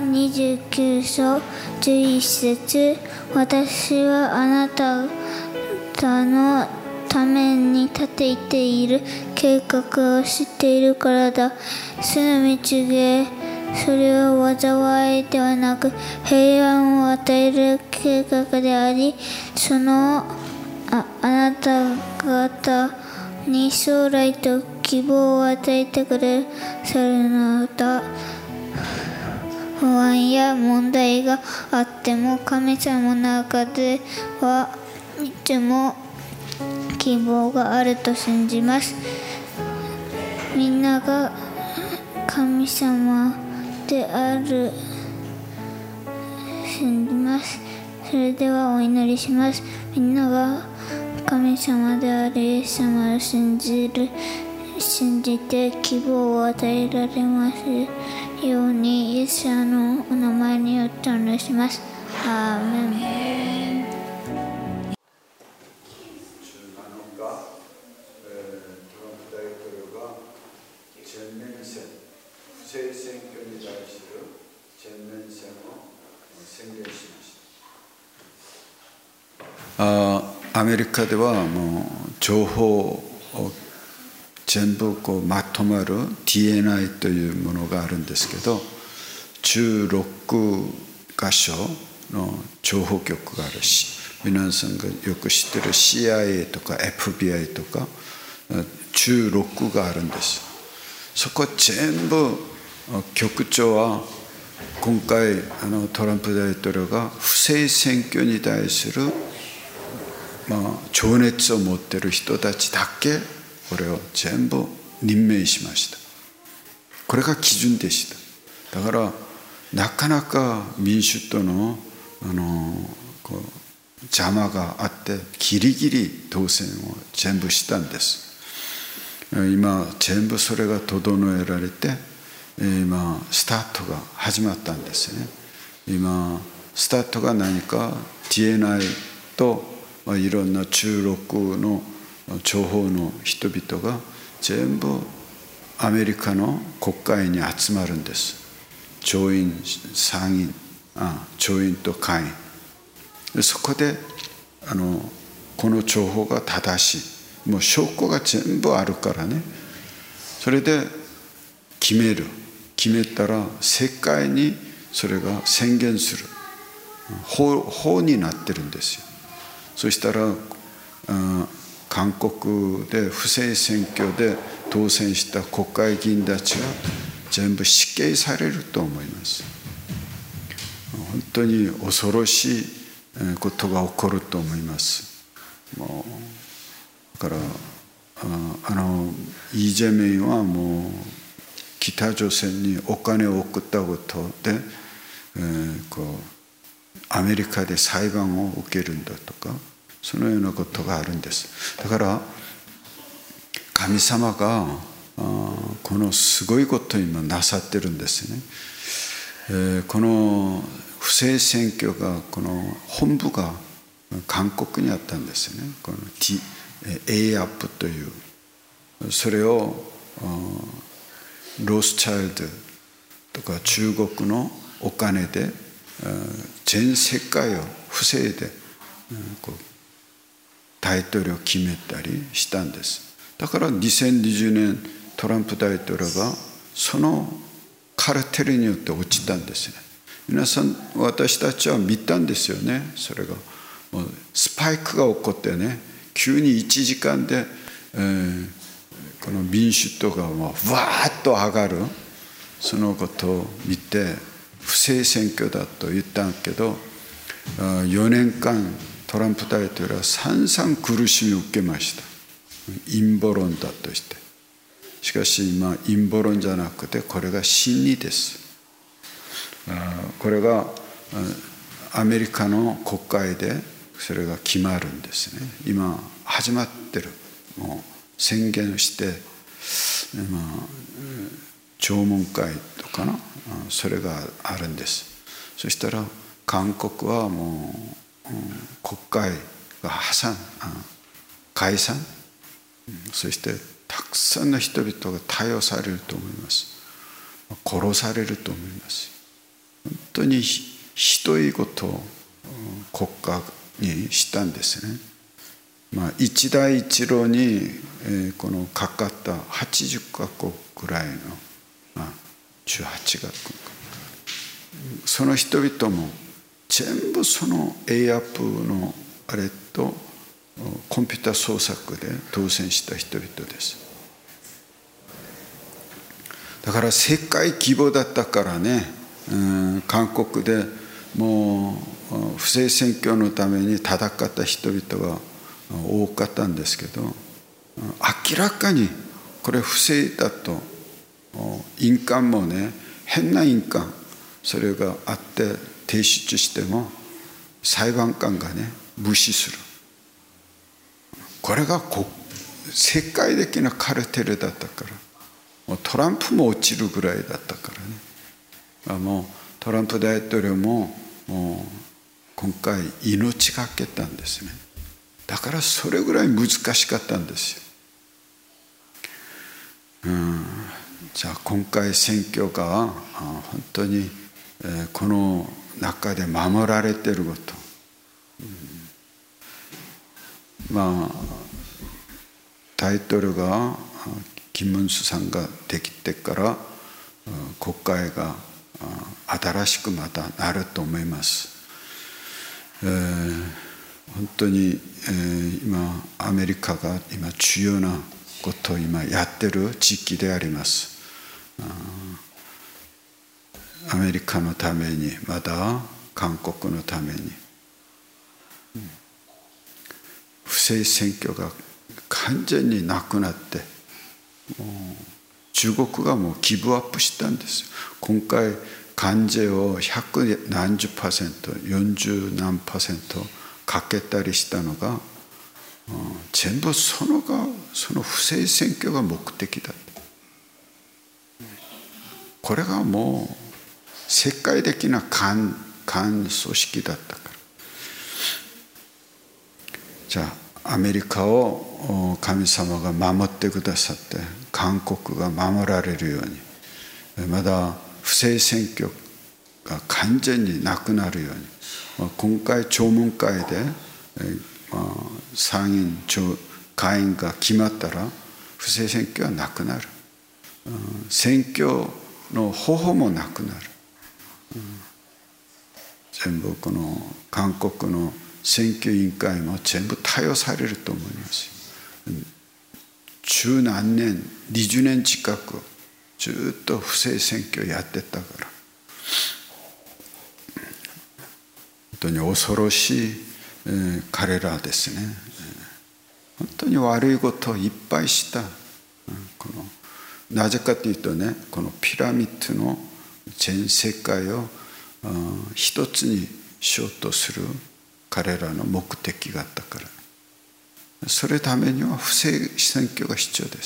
29章11節、私はあなた方のために立てている計画を知っているからだ。その道で、それは災いではなく平安を与える計画であり、あなた方に将来と希望を与えてくださるのだ。不安や問題があっても、神様の中ではいつも希望があると信じます。みんなが神様である信じます。それではお祈りします。みんなが神様であるイエス様を信じて希望を与えられますように、イエス様のお名前によってお願いします。アーメン。 アメリカではもう情報を全部まとまる DNA というものがあるんですけど、16箇所の情報局があるし、皆さんがよく知ってる CIA とか FBI とか16があるんです。そこ全部局長は今回トランプ大統領が不正選挙に対する情熱を持っている人たちだけこれを全部任命しました。これが基準でした。だからなかなか民主党の邪魔があってギリギリ当選を全部したんです。今全部それが整えられて、今スタートが始まったんですね。今スタートが何か DNA といろんな16の情報の人々が全部アメリカの国会に集まるんです。上院、参院、上院と下院。そこでこの情報が正しい、もう証拠が全部あるからね。それで決めたら世界にそれが宣言する法になってるんですよ。そしたら韓国で不正選挙で当選した国会議員たちが全部死刑されると思います。本当に恐ろしいことが起こると思います。だからイ・ジェミョンはもう北朝鮮にお金を送ったことで、アメリカで裁判を受けるんだとか、そのようなことがあるんです。だから神様がこのすごいことを今なさってるんですね。この不正選挙がこの本部が韓国にあったんですね。この AAP という、それをロスチャイルドとか中国のお金で全世界を不正で大統領を決めたりしたんです。だから2020年トランプ大統領がそのカルテルによって落ちたんですね。皆さん私たちは見たんですよね。それがもうスパイクが起こってね、急に1時間で、この民主党がもうわーっと上がる、そのことを見て不正選挙だと言ったけど、4年間トランプ大統領は散々苦しみを受けました。陰謀論だとして。しかし今陰謀論じゃなくてこれが真理です。これがアメリカの国会でそれが決まるんですね。今始まってる。もう宣言して今聴聞会とかな、それがあるんです。そしたら韓国はもう国会が解散、そしてたくさんの人々が逮捕されると思います。殺されると思います。本当にひどいことを国家にしたんですね。一帯一路にこのかかった80カ国ぐらいの、18カ国、その人々も全部その AIP のあれとコンピュータ操作で当選した人々です。だから世界規模だったからね、韓国でもう不正選挙のために戦った人々が多かったんですけど、明らかにこれ不正だと、印鑑もね、変な印鑑それがあって提出しても裁判官がね無視する。これが世界的なカルテルだったから、もうトランプも落ちるぐらいだったからね。もうトランプ大統領も今回命がけたんですね。だからそれぐらい難しかったんですよ。じゃあ今回選挙が本当にこの中で守られていること、タイトルがキム・ンスさんができてから国会が新しくまたなると思います。本当に、今アメリカが今重要なことを今やってる時期であります。アメリカのために、また韓国のために、不正選挙が完全になくなって、中国がもうギブアップしたんです。今回関税を100何十%、40何%かけたりしたのが、全部その不正選挙が目的だった。これがもう世界的な官組織だったから。じゃあアメリカを神様が守ってくださって、韓国が守られるように、まだ不正選挙が完全になくなるように、今回聴聞会で参院下院が決まったら不正選挙はなくなる。選挙の方法もなくなる。全部この韓国の選挙委員会も全部対応されると思います。十何年、20年近くずっと不正選挙やってたから、本当に恐ろしい、彼らですね。本当に悪いことをいっぱいした。なぜかというとね、このピラミッドの全世界を一つにしようとする彼らの目的があったから。それためには不正選挙が必要です。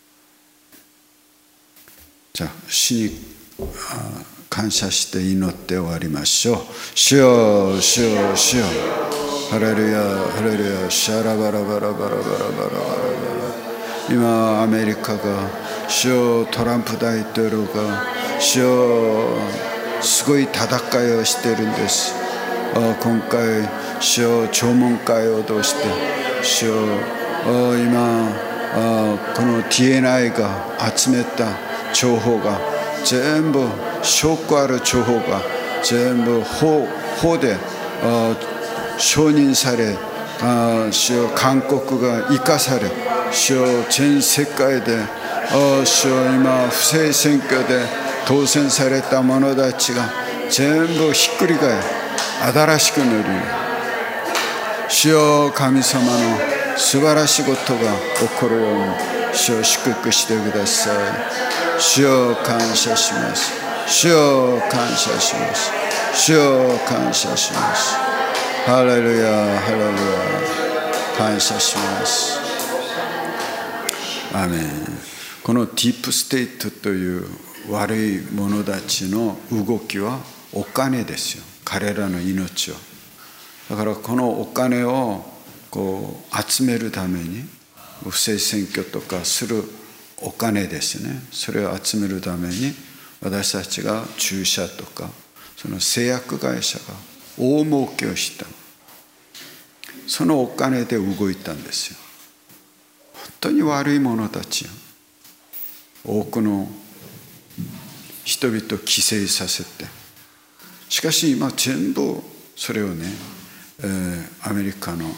じゃあ主に感謝して祈って終わりましょう。主よ、主よ、主よ。ハレルヤ、ハレルヤ、シャラバラバラバラバラバラバラ。今アメリカが、主よ、トランプ大統領が、主よ、すごい戦いをしているんです。今回、主よ、聴聞会を通して、主よ、今この TNI が集めた情報が全部、証拠ある情報が全部法で承認され、主よ、韓国が生かされ、主よ、全世界で主よ、今不正選挙で当選された者たちが全部ひっくり返り新しくなる。主よ、神様の素晴らしいことが起こるように主を祝福してください。主を感謝します。主を感謝します。主を感謝します。ハレルヤ、ハレルヤ、感謝します。アーメン。このディープステートという悪い者たちの動きはお金ですよ。彼らの命を。だからこのお金を集めるために不正選挙とかするお金ですね。それを集めるために私たちが注射とかその製薬会社が大儲けをした。そのお金で動いたんですよ。本当に悪い者たちよ。多くの人々を犠牲させて、しかし今全部それをね、アメリカの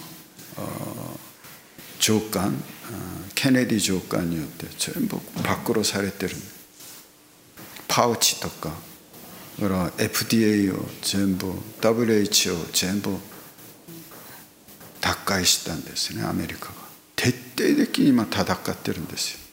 上官、ケネディ上官によって全部暴露されてる。パウチとか、だから FDA を全部、WHO を全部奪回したんですね、アメリカが。徹底的に今戦ってるんですよ。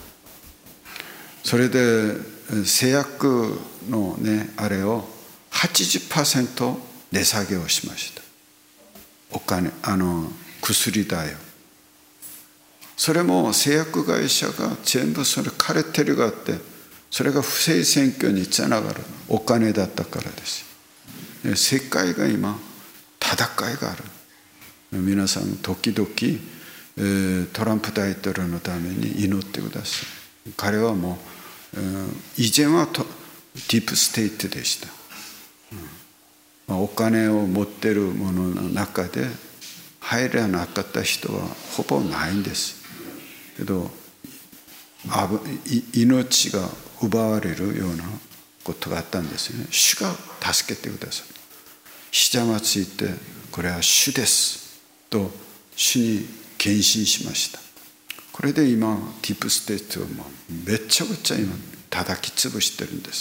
それで製薬のね、あれを 80% 値下げをしました。お金、薬代を。それも製薬会社が全部それカルテルがあって、それが不正選挙につながるお金だったからですよ。世界が今戦いがある。皆さん時々トランプ大統領のために祈ってください。彼はもう以前はディープステートでした。お金を持っている者の中で入らなかった人はほぼないんです。けど命が奪われるようなことがあったんですよね。主が助けてください。ひざまついて、これは主ですと主に献身しました。これで今ディープステートをめちゃくちゃ今叩き潰してるんです。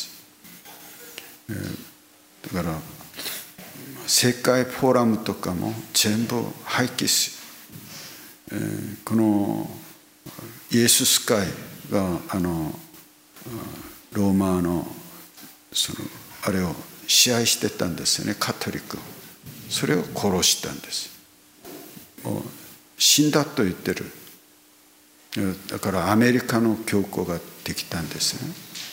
だから世界フォーラムとかも全部廃棄し、このイエスス会がローマのあれを支配してたんですよね、カトリック。それを殺したんです。もう死んだと言ってる。だからアメリカの教皇ができたんですね。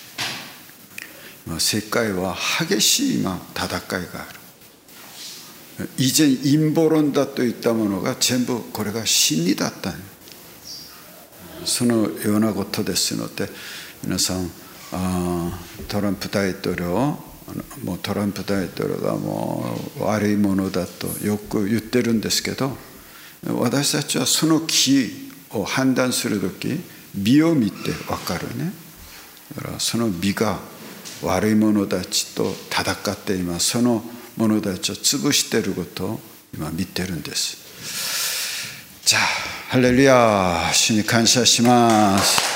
世界は激しい今戦いがある。以前陰謀論だと言ったものが全部これが真理だった。そのようなことですので、皆さんトランプ大統領もうトランプ大統領がもう悪いものだとよく言ってるんですけど、私たちはその木を判断するとき美を見て分かるね。だからその美が悪い者たちと戦って今その者たちを潰していることを今見てるんです。じゃあハレルヤ、主に感謝します。